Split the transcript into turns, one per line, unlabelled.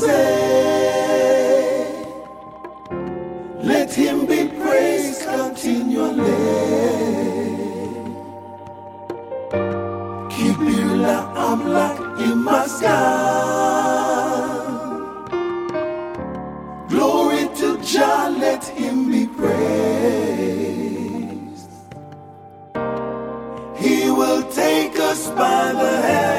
say, let him be praised continually. Kibirla Amlak Imaskan. Glory to Jah, let him be praised. He will take us by the hand.